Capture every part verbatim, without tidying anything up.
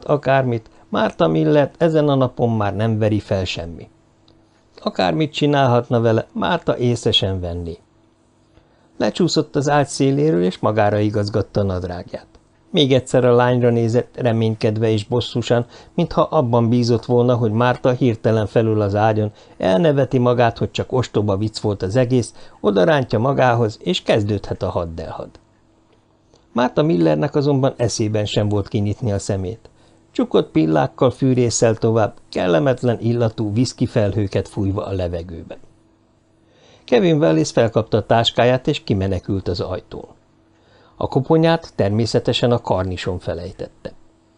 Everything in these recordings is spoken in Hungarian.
akármit, Martha Millert ezen a napon már nem veri fel semmi. Akármit csinálhatna vele, Martha észre sem venné. Lecsúszott az ágy széléről, és magára igazgatta a nadrágját. Még egyszer a lányra nézett, reménykedve és bosszusan, mintha abban bízott volna, hogy Martha hirtelen felül az ágyon, elneveti magát, hogy csak ostoba vicc volt az egész, odarántja magához, és kezdődhet a haddelhad. Martha Millernek azonban eszében sem volt kinyitni a szemét. Csukott pillákkal fűrészel tovább, kellemetlen illatú viszki felhőket fújva a levegőben. Kevin Wallace felkapta a táskáját, és kimenekült az ajtón. A koponyát természetesen a karnison felejtette.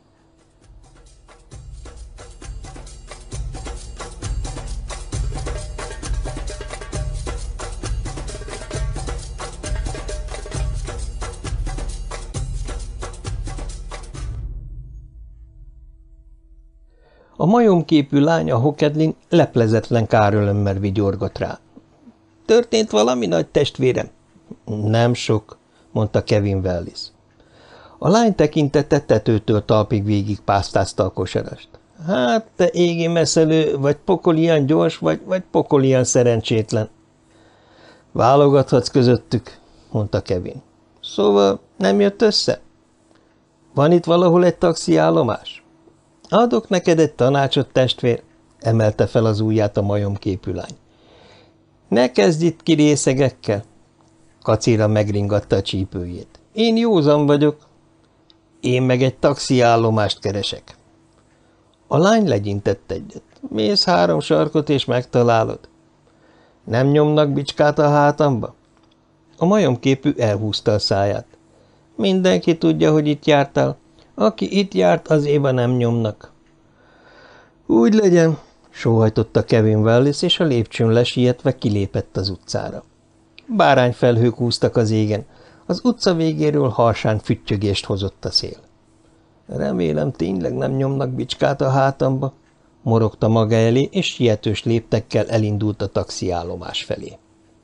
A majomképű lány, a hokedlin leplezetlen kárörömmel vigyorgott rá. – Történt valami, nagy testvérem? – Nem sok, mondta Kevin Wallace. A lány tekintete tetőtől talpig végig pásztázta a kosarast. – Hát, te égi messzelő, vagy pokolian gyors, vagy, vagy pokolian szerencsétlen. – Válogathatsz közöttük, mondta Kevin. – Szóval nem jött össze? – Van itt valahol egy taxiállomás? – Adok neked egy tanácsot, testvér, emelte fel az ujját a majomképű lány. Ne kezdj itt ki részegekkel. Kacéra megringatta a csípőjét. Én józan vagyok. Én meg egy taxiállomást keresek. A lány legyintett egyet. Mész három sarkot és megtalálod. Nem nyomnak bicskát a hátamba? A majomképű elhúzta a száját. Mindenki tudja, hogy itt jártál. Aki itt járt, az éva nem nyomnak. Úgy legyen, sóhajtotta Kevin Wallace, és a lépcsőn lesietve kilépett az utcára. Bárányfelhők húztak az égen, az utca végéről harsány füttyögést hozott a szél. Remélem, tényleg nem nyomnak bicskát a hátamba, morogta maga elé, és sietős léptekkel elindult a taxiállomás felé.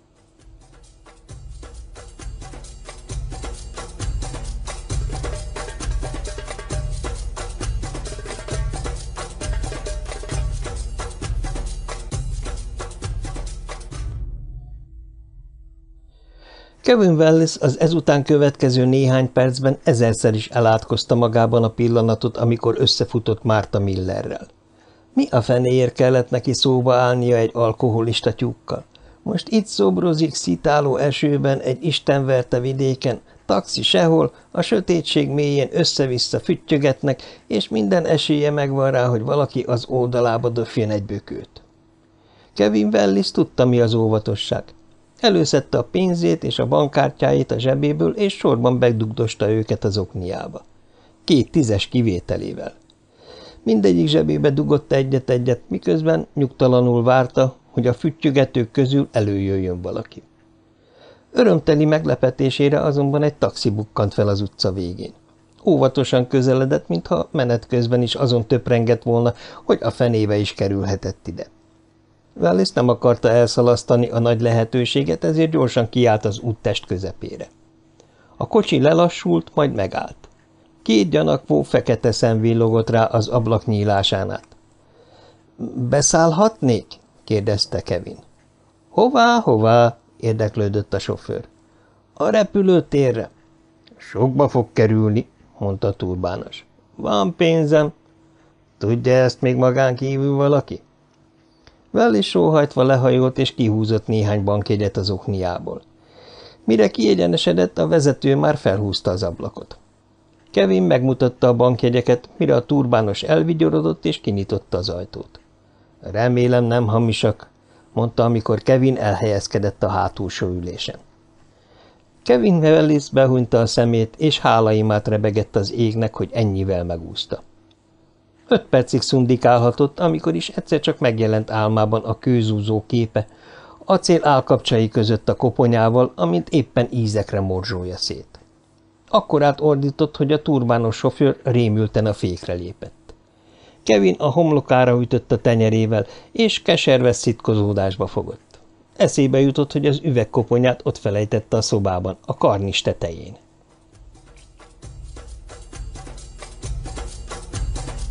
Kevin Wallace az ezután következő néhány percben ezerszer is elátkozta magában a pillanatot, amikor összefutott Martha Millerrel. Mi a fenéért kellett neki szóba állnia egy alkoholista tyúkkal? Most itt szobrozik szitáló esőben egy istenverte vidéken, taxi sehol, a sötétség mélyén össze-vissza füttyögetnek, és minden esélye megvan rá, hogy valaki az oldalába döfjön egy bökőt. Kevin Wallace tudta, mi az óvatosság. Előszedte a pénzét és a bankkártyáit a zsebéből, és sorban begdugdosta őket az okniába. Két tízes kivételével. Mindegyik zsebébe dugott egyet-egyet, miközben nyugtalanul várta, hogy a füttyögetők közül előjöjjön valaki. Örömteli meglepetésére azonban egy taxi bukkant fel az utca végén. Óvatosan közeledett, mintha menet közben is azon töprengett volna, hogy a fenébe is kerülhetett ide. Wallace nem akarta elszalasztani a nagy lehetőséget, ezért gyorsan kiállt az úttest közepére. A kocsi lelassult, majd megállt. Két gyanakvó fekete szem villogott rá az ablak nyílásán át. – Beszállhatnék? – kérdezte Kevin. – Hová, hová? – érdeklődött a sofőr. – A repülőtérre. – Sokba fog kerülni – mondta turbános. – Van pénzem. – Tudja ezt még magán kívül valaki? Wallace sóhajtva lehajolt, és kihúzott néhány bankjegyet az okniából. Mire kiegyenesedett, a vezető már felhúzta az ablakot. Kevin megmutatta a bankjegyeket, mire a turbános elvigyorodott, és kinyitotta az ajtót. Remélem nem hamisak, mondta, amikor Kevin elhelyezkedett a hátulsó ülésen. Kevin Wallace behunyta a szemét, és hálaimát rebegett az égnek, hogy ennyivel megúszta. Öt percig szundikálhatott, amikor is egyszer csak megjelent álmában a kőzúzó képe, acél állkapcsai között a koponyával, amint éppen ízekre morzsolja szét. Akkorát ordított, hogy a turbános sofőr rémülten a fékre lépett. Kevin a homlokára ütött a tenyerével, és keserves szitkozódásba fogott. Eszébe jutott, hogy az üvegkoponyát ott felejtette a szobában, a karnis tetején.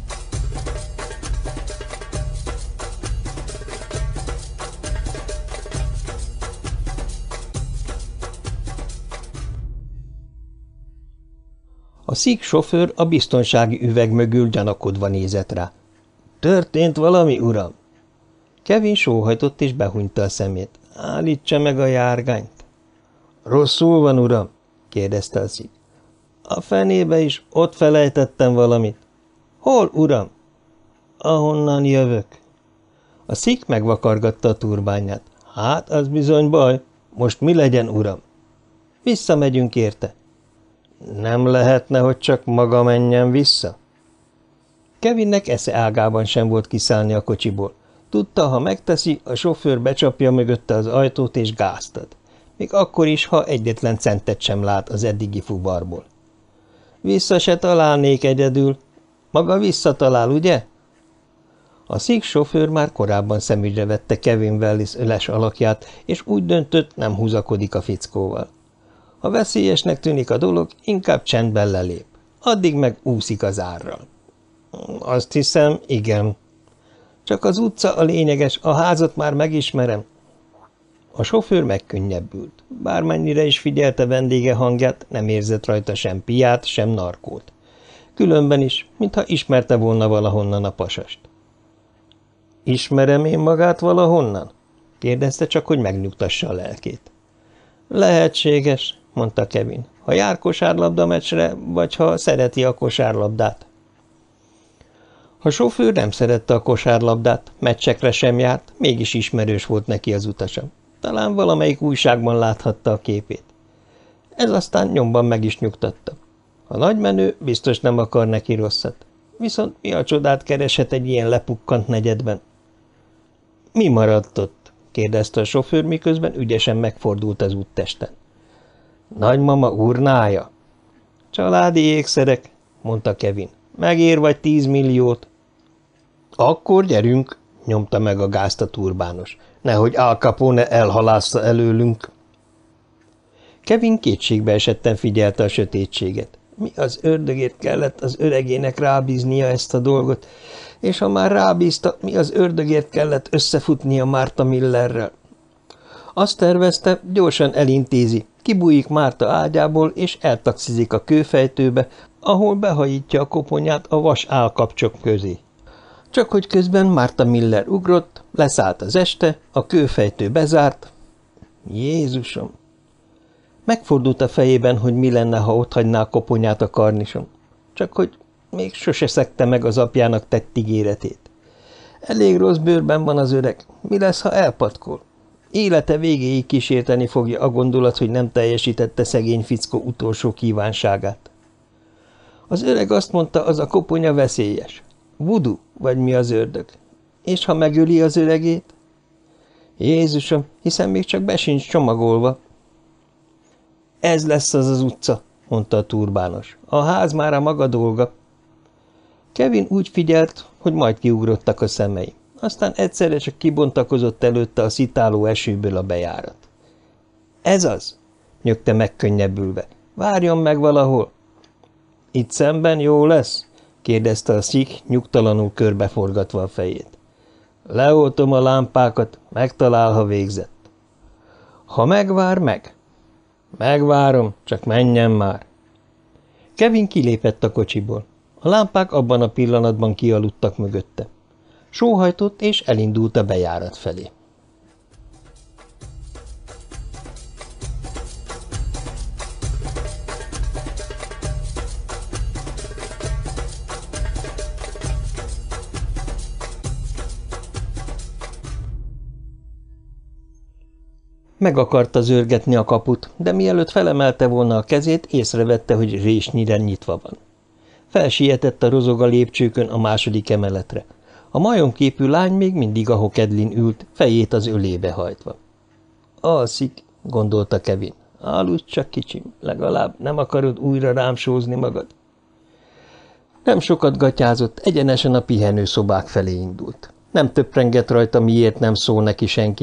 A sikh sofőr a biztonsági üveg mögül gyanakodva nézett rá. – Történt valami, uram? Kevin sóhajtott és behunyta a szemét. – Állítsa meg a járgányt! – Rosszul van, uram? – kérdezte a sikh. – A fenébe is, ott felejtettem valamit. – Hol, uram? – Ahonnan jövök. A sikh megvakargatta a turbányát. – Hát, az bizony baj. Most mi legyen, uram? – Visszamegyünk érte. – Nem lehetne, hogy csak maga menjen vissza? Kevinnek esze ágában sem volt kiszállni a kocsiból. Tudta, ha megteszi, a sofőr becsapja mögötte az ajtót és gázt ad. Még akkor is, ha egyetlen centet sem lát az eddigi fuvarból. Vissza se találnék egyedül. Maga visszatalál, ugye? A sikh sofőr már korábban szemügyre vette Kevin Wallis öles alakját, és úgy döntött, nem húzakodik a fickóval. Ha veszélyesnek tűnik a dolog, inkább csendben lelép. Addig meg úszik az árral. Azt hiszem, igen. Csak az utca a lényeges, a házat már megismerem. A sofőr megkönnyebbült. Bármennyire is figyelte vendége hangját, nem érzett rajta sem piát, sem narkót. Különben is, mintha ismerte volna valahonnan a pasast. Ismerem én magát valahonnan? Kérdezte, csak hogy megnyugtassa a lelkét. Lehetséges, mondta Kevin, ha jár kosárlabda meccsre, vagy ha szereti a kosárlabdát. A sofőr nem szerette a kosárlabdát, meccsekre sem járt, mégis ismerős volt neki az utasa. Talán valamelyik újságban láthatta a képét. Ez aztán nyomban meg is nyugtatta. A nagymenő biztos nem akar neki rosszat. Viszont mi a csodát kereshet egy ilyen lepukkant negyedben? – Mi maradt ott? – kérdezte a sofőr, miközben ügyesen megfordult az úttesten. – Nagymama urnája? – Családi ékszerek – mondta Kevin. – Megér vagy tíz milliót. – Akkor gyerünk – nyomta meg a gázt a turbános. – Nehogy Al Capone elhalásza előlünk. Kevin kétségbe esetten figyelte a sötétséget. Mi az ördögért kellett az öregének rábíznia ezt a dolgot, és ha már rábízta, mi az ördögért kellett összefutnia Martha Millerrel. Azt tervezte, gyorsan elintézi, kibújik Martha ágyából, és eltaxizik a kőfejtőbe, ahol behajítja a koponyát a vas állkapcsok közé. Csak hogy közben Martha Miller ugrott, leszállt az este, a kőfejtő bezárt. Jézusom! Megfordult a fejében, hogy mi lenne, ha otthagyná a koponyát a karnison. Csak hogy még sose szegte meg az apjának tett ígéretét. Elég rossz bőrben van az öreg. Mi lesz, ha elpatkol? Élete végéig kísérteni fogja a gondolat, hogy nem teljesítette szegény fickó utolsó kívánságát. Az öreg azt mondta, az a koponya veszélyes. Voodoo, vagy mi az ördög? És ha megöli az öregét? Jézusom, hiszen még csak be sincs csomagolva. Ez lesz az az utca, mondta a turbános. A ház már a maga dolga. Kevin úgy figyelt, hogy majd kiugrottak a szemei. Aztán egyszerre csak kibontakozott előtte a szitáló esőből a bejárat. Ez az, nyögte megkönnyebbülve. Várjon meg valahol. Itt szemben jó lesz? kérdezte a sikh, nyugtalanul körbeforgatva a fejét. Leoltom a lámpákat, megtalál, ha végzett. Ha megvár, meg? Megvárom, csak menjen már. Kevin kilépett a kocsiból. A lámpák abban a pillanatban kialudtak mögötte. Sóhajtott, és elindult a bejárat felé. Meg akarta zörgetni a kaput, de mielőtt felemelte volna a kezét, észrevette, hogy résnyire nyitva van. Felsietett a rozog a lépcsőkön a második emeletre. A majomképű lány még mindig a hokedlin ült, fejét az ölébe hajtva. Alszik, gondolta Kevin. Aludj csak, kicsim, legalább nem akarod újra rám sózni magad. Nem sokat gatyázott, egyenesen a pihenőszobák felé indult. Nem töprengett rajta, miért nem szól neki senki,